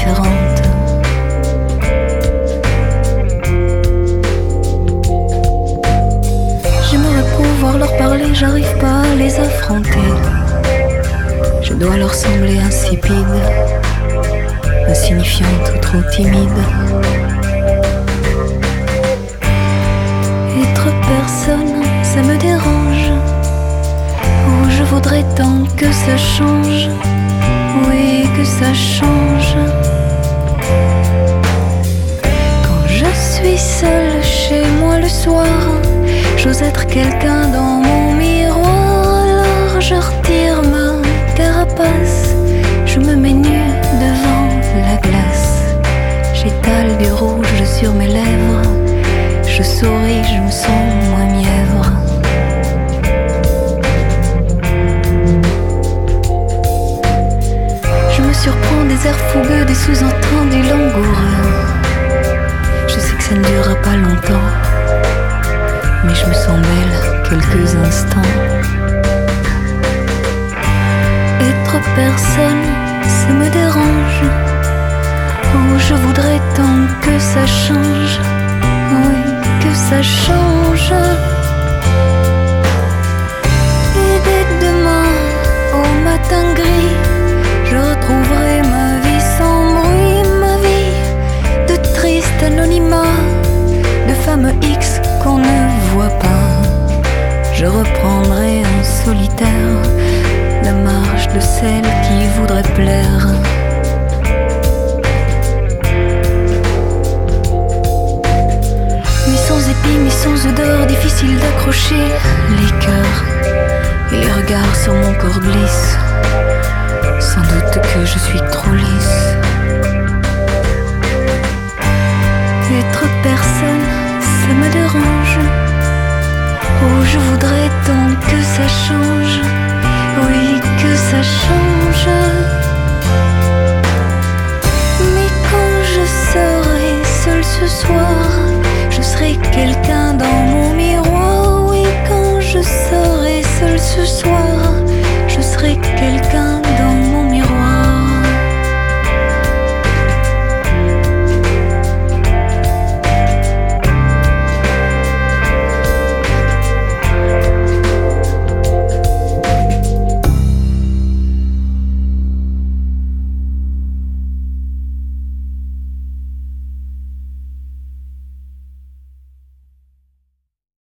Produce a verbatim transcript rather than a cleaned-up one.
différente. J'aimerais pouvoir leur parler, j'arrive pas à les affronter. Je dois leur sembler insipide, insignifiante ou trop timide. Être personne, ça me dérange. Oh, je voudrais tant que ça change. Oui, que ça change. Quand je suis seule chez moi le soir, j'ose être quelqu'un dans mon miroir. Alors je retire ma carapace, je me mets nue devant la glace. J'étale du rouge sur mes lèvres, je souris, je me sens moins mièvre. Je me surprends des airs fougueux, des sous-entendus langoureux. Je sais que ça ne durera pas longtemps, mais je me sens belle quelques instants. Être personne, ça me dérange. Oh, je voudrais tant que ça change. Oui, que ça change. Et dès demain, au matin gris, je retrouverai ma vie sans bruit, ma vie de triste anonymat, de femme X qu'on ne voit pas. Je reprendrai en solitaire la marche de celle qui voudrait plaire. Mais sans épis, mais sans odeur, difficile d'accrocher les cœurs. Et les regards sur mon corps glissent. Sans doute que je suis trop lisse. Être personne, ça me dérange. Oh, je voudrais tant que ça change. Oui, que ça change. Mais quand je serai seule ce soir, je serai quelqu'un